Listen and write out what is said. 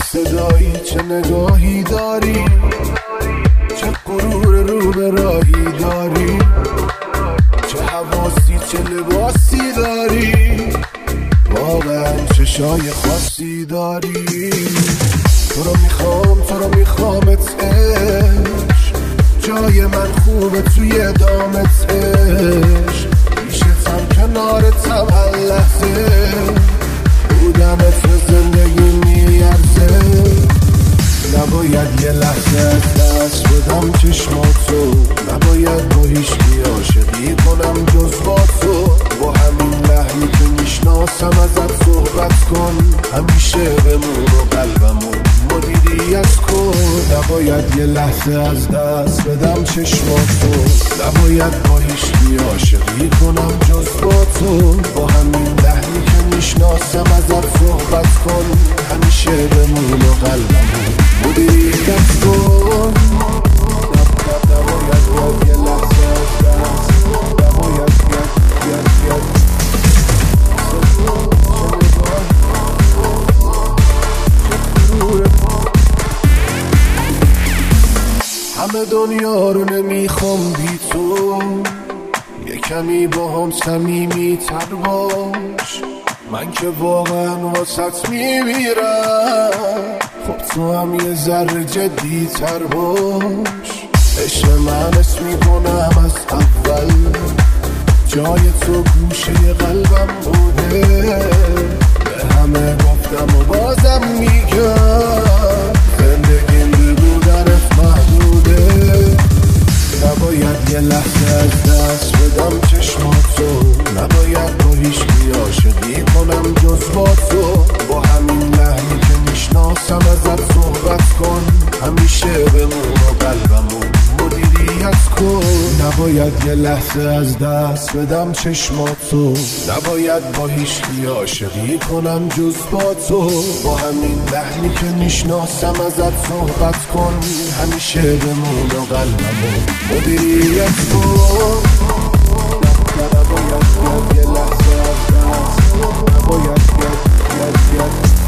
صدایی چه نگاهی داری، چه غرور رو به راهی داری، چه حواسی چه لباسی داری، واقعا چشای خاصی داری. تو رو میخوامت عشق، جای من خوبه توی دامت عشق، پیشتم کنارتم هر لحظه، بودنت به زندگی میارزه. نباید یه لحظه از دست بدم چشماتو، نباید با هیچکی عاشقی کنم جز با تو، با همین لحنی که میشناسم ازت صحبت کن، همیشه بمون و قلبمو مدیریت کن. نباید یه لحظه از دست بدم چشماتو، نباید با هیچکی عاشقی کنم جز با تو، با همین لحنی که میشناسم ازت صحبت کن، همیشه بمون و قلبمو مدیریت کن. نباید یه لحظه از دست، نباید همه دنیا رو نمیخوام بی تو، یه کمی با هم صمیمی تر باش، من که واقعا واسط میمیرم، خب تو هم یه ذره جدی تر باش. عشق من اسم میکنم از اول، جای تو گوشه قلبم بوده، به همه گفتم و بازم میگم، زندگیم به بودنت محدوده. نباید یه لحظه از دست بدم چشماتو، نباید با هیچکی عاشقی کنم جز با تو، با همین لحنی که میشناسم ازت صحبت کن، همیشه بمون و قلبمو مدیریت کن. نباید یه لحظه از دست بدم چشماتو، نباید با هیچکی عاشقی کنم جز با تو، با همین لحنی که میشناسم ازت صحبت کن، همیشه بمون و قلبمو مدیریت کن. نباید یه لحظه از دست، نباید